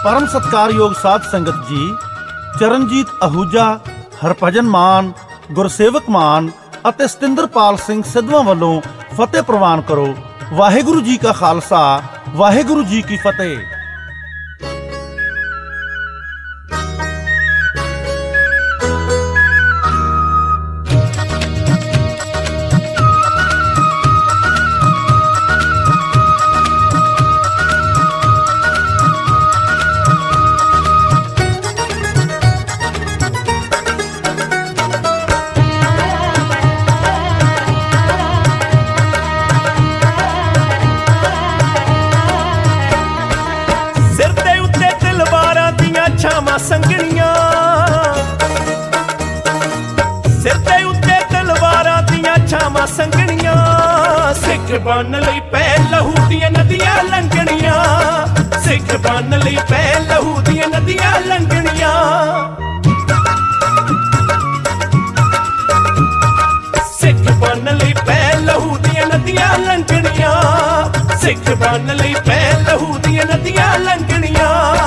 परम सत्कारयोग साध संगत जी, चरणजीत आहूजा, हरभजन मान, गुरसेवक मान ਅਤੇ ਸਤਿੰਦਰਪਾਲ ਸਿੰਘ ਸਿੱਧਵਾਂ ਵੱਲੋਂ ਫਤਿਹ ਪ੍ਰਵਾਨ ਕਰੋ। ਵਾਹਿਗੁਰੂ ਜੀ ਕਾ ਖਾਲਸਾ, ਵਾਹਿਗੁਰੂ ਜੀ ਕੀ ਫਤਿਹ। ਸੰਗਣੀਆਂ ਸਿਰ ਤੇ ਉੱਤੇ ਤਲਵਾਰਾਂ ਦੀਆਂ ਛਾਵਾਂ ਸੰਗਣੀਆਂ, ਸਿੱਖ ਬਣ ਲਈ ਪੈ ਲਹੂ ਦੀਆਂ ਨਦੀਆਂ ਲੰਘਣੀਆਂ, ਸਿੱਖ ਬਣ ਲਈ ਪੈ ਲਹੂ ਦੀਆਂ ਨਦੀਆਂ ਲੰਘਣੀਆਂ। ਸਿੱਖ ਬਣ ਲਈ ਪੈ ਲਹੂ ਦੀਆਂ ਨਦੀਆਂ ਲੰਘਣੀਆਂ, ਸਿੱਖ ਬਣ ਲਈ ਪੈ ਲਹੂ ਦੀਆਂ ਨਦੀਆਂ ਲੰਘਣੀਆਂ।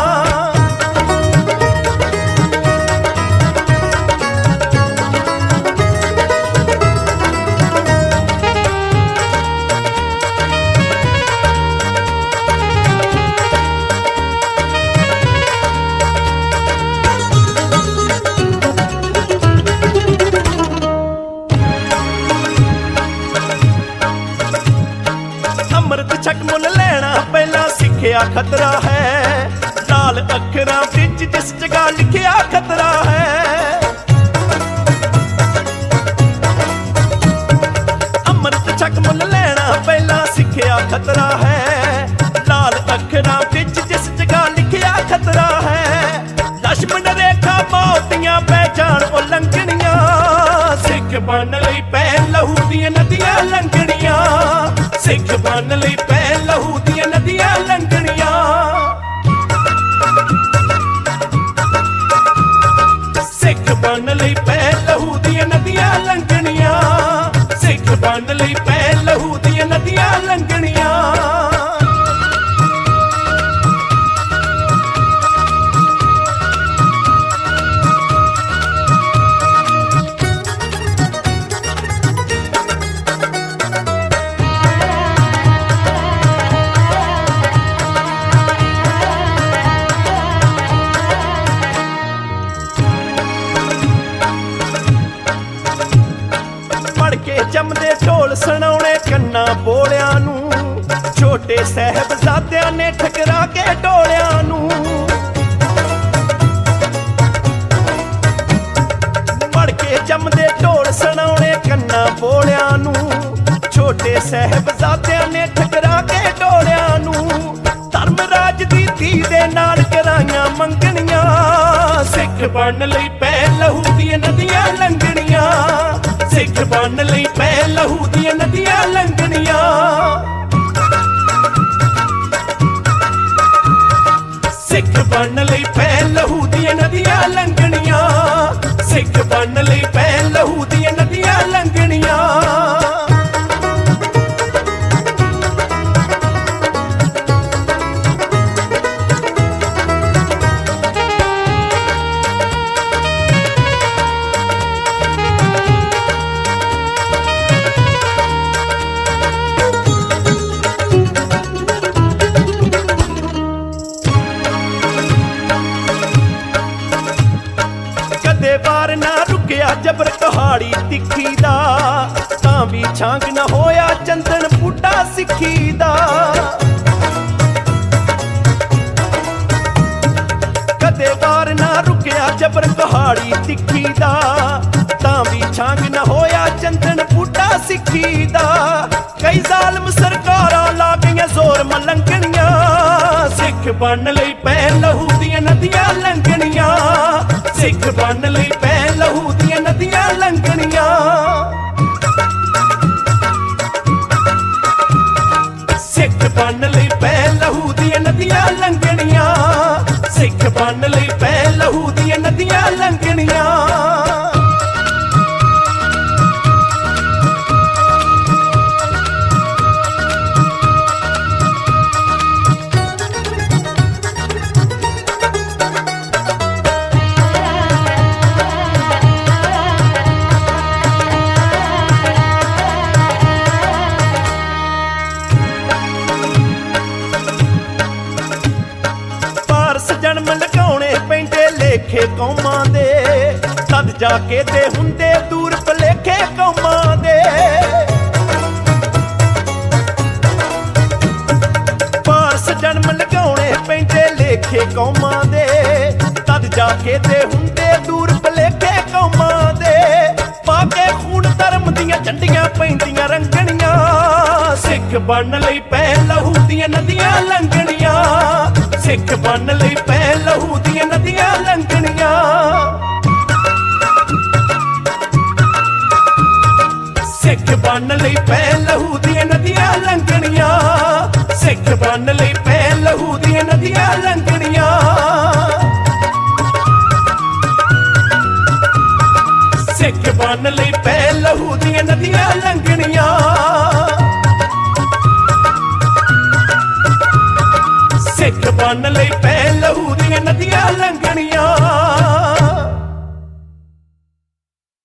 ਛਕ ਮੁੱਲ ਲੈਣਾ ਪਹਿਲਾਂ ਸਿੱਖਿਆ ਖਤਰਾ ਹੈ, ਲਾਲ ਅੱਖਰਾਂ ਵਿੱਚ ਜਿਸ ਜਗ੍ਹਾ ਲਿਖਿਆ ਖਤਰਾ ਹੈ। ਅੰਮ੍ਰਿਤ ਛਕ ਮੁੱਲ ਲੈਣਾ ਪਹਿਲਾਂ ਸਿੱਖਿਆ ਖਤਰਾ ਹੈ, ਲਾਲ ਅੱਖਰਾਂ ਵਿੱਚ ਜਿਸ ਜਗ੍ਹਾ ਲਿਖਿਆ ਖਤਰਾ ਹੈ। ਲਛਮਣ ਰੇਖਾ ਮੌਤੀਆਂ ਪਹਿਚਾਣ ਉਹ ਲੰਘਣੀਆਂ, ਸਿੱਖ ਬਣ ਲਈ ਪੈ ਲਹੂ ਦੀਆਂ ਨਦੀਆਂ ਲੰਘਣੀਆਂ, ਸਿੱਖ ਬਣ ਲਈ ਪੈ ਲਹੂ ਦੀਆਂ ਨਦੀਆਂ ਲੰਘਣੀਆਂ। ਸਿੱਖ ਬਣ ਲਈ ਪੈ ਲਹੂ ਦੀਆਂ ਨਦੀਆਂ ਲੰਘਣੀਆਂ, ਸਿੱਖ ਬਣ ਲਈ ਪੈ ਲਹੂ ਦੀਆਂ ਨਦੀਆਂ ਲੰਘਣੀਆਂ। ਜੰਮਦੇ ਢੋਲ ਸੁਣਾਉਣੇ ਕੰਨਾਂ ਬੋਲਿਆਂ ਨੂੰ, ਛੋਟੇ ਸਾਹਿਬਜ਼ਾਦਿਆਂ ਨੇ ਠਕਰਾ ਕੇ ਢੋਲਿਆਂ ਨੂੰ। ਮੜ ਕੇ ਜੰਮਦੇ ਢੋਲ ਸੁਣਾਉਣੇ ਕੰਨਾਂ ਬੋਲਿਆਂ ਨੂੰ, ਛੋਟੇ ਸਾਹਿਬਜ਼ਾਦਿਆਂ ਨੇ ਠਕਰਾ ਕੇ ਢੋਲਿਆਂ ਨੂੰ। ਧਰਮ ਰਾਜ ਦੀ ਧੀ ਦੇ ਨਾਲ ਕਰਾਈਆਂ ਮੰਗਣੀਆਂ, ਸਿੱਖ ਬਣ ਲਈ ਪੈ ਲਹੂ ਦੀਆਂ ਨਦੀਆਂ ਲੰਘਣੀਆਂ, ਸਿੱਖ ਬਣ ਲਈ ਪੈ ਲਹੂ ਦੀਆਂ ਨਦੀਆਂ ਲੰਘਣੀਆਂ। ਸਿੱਖ ਬਣ ਲਈ ਪੈ ਲਹੂ ਦੀਆਂ ਨਦੀਆਂ ਲੰਘਣੀਆਂ, ਸਿੱਖ ਬਣ ਲਈ ਪੈ ਲਹੂ ਦੀਆਂ ਨਦੀਆਂ ਲੰਘਣੀਆਂ। ਵਾਰ ਨਾ ਰੁਕਿਆ ਜਬਰ ਕਹਾੜੀ ਤਿੱਖੀ ਦਾ, ਤਾਂ ਵੀ ਛਾਂਗ ਨਾ ਹੋਇਆ ਚੰਦਨ ਬੂਟਾ ਸਿੱਖੀ ਦਾ। ਕਦੇ ਵਾਰ ਨਾ ਰੁਕਿਆ ਜਬਰ ਕਹਾੜੀ ਤਿੱਖੀ ਦਾ, ਤਾਂ ਵੀ ਛਾਂਗ ਨਾ ਹੋਇਆ ਚੰਦਨ ਬੂਟਾ ਸਿੱਖੀ ਦਾ। ਕਈ ਜ਼ਾਲਮ ਸਰਕਾਰਾਂ ਲਾ ਗਈਆਂ ਜ਼ੋਰ ਮਲੰਗਣੀਆਂ, ਸਿੱਖ ਬਣ ਲਈ ਪੈ ਲਹੂ ਦੀਆਂ ਨਦੀਆਂ ਲੰਘਣੀਆਂ, ਸਿੱਖ ਬਣ ਲਈ ਪੈ ਲਹੂ ਦੀਆਂ ਨਦੀਆਂ ਲੰਘਣੀਆਂ। ਸਿੱਖ ਬਣ ਲਈ ਪੈ ਲਹੂ ਦੀਆਂ ਨਦੀਆਂ ਲੰਘਣੀਆਂ, ਸਿੱਖ ਬਣ ਲਈ ਪੈ ਲਹੂ ਦੀਆਂ ਨਦੀਆਂ ਲੰਘਣੀਆਂ। ਜਾ ਕੇ ਤੇ ਹੁੰਦੇ ਦੂਰ ਭੁਲੇਖੇ ਕੌਮਾਂ ਦੇ। ਪਾਰਸ ਜਨਮ ਲਗਾਉਣੇ ਪੈਂਦੇ ਲੇਖੇ ਕੌਮਾਂ ਦੇ, ਤਦ ਜਾ ਕੇ ਤੇ ਹੁੰਦੇ ਦੂਰ ਭੁਲੇਖੇ ਕੌਮਾਂ ਦੇ। ਪਾ ਕੇ ਖੂਨ ਧਰਮ ਦੀਆਂ ਝੰਡੀਆਂ ਪੈਂਦੀਆਂ ਰੰਗਣੀਆਂ, ਸਿੱਖ ਬਣਨ ਲਈ ਪੈ ਲਹੂ ਦੀਆਂ ਨਦੀਆਂ ਲੰਘਣੀਆਂ, ਸਿੱਖ ਬਣਨ ਲਈ ਪੈ ਲਹੂ ਦੀਆਂ ਨਦੀਆਂ ਲੰਘਣੀਆਂ। ਸਿੱਖ ਬਣਨ ਲਈ ਪੈ ਲਹੂ ਦੀਆਂ ਨਦੀਆਂ ਲੰਘਣੀਆਂ, ਸਿੱਖ ਬਣਨ ਲਈ ਪੈ ਲਹੂ ਦੀਆਂ ਨਦੀਆਂ ਲੰਘਣੀਆਂ। ਸਿੱਖ ਬਣਨ ਲਈ ਪੈ ਲਹੂ ਦੀਆਂ ਨਦੀਆਂ ਲੰਘਣੀਆਂ। ਸਿੱਖ ਬਣਨ ਲਈ ਪੈ ਲਹੂ ਦੀਆਂ ਨਦੀਆਂ ਲੰਘਣੀਆਂ।